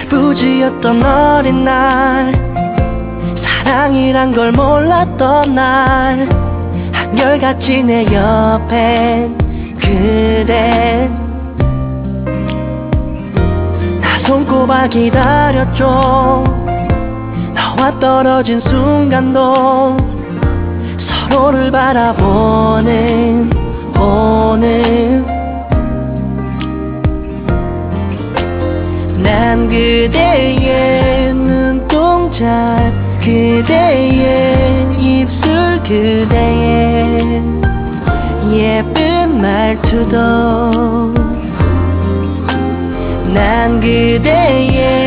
부지였던 어린 날, 사랑이란 걸 몰랐던 날, 한결같이 내 옆엔 그대. 나 손꼽아 기다렸죠. 너와 떨어진 순간도 서로를 바라보는 오늘. 난 그대의 눈동자, 그대의 입술, 그대의 예쁜 말투도. 난 그대의